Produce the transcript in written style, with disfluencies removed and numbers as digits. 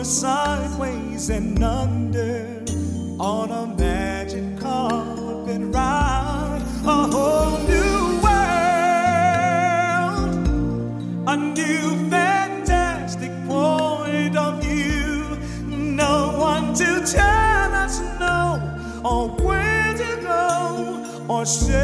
sideways and under on a magic carpet ride. A whole new world, a new fantastic point of view. No one to tell us no, or where to go, or say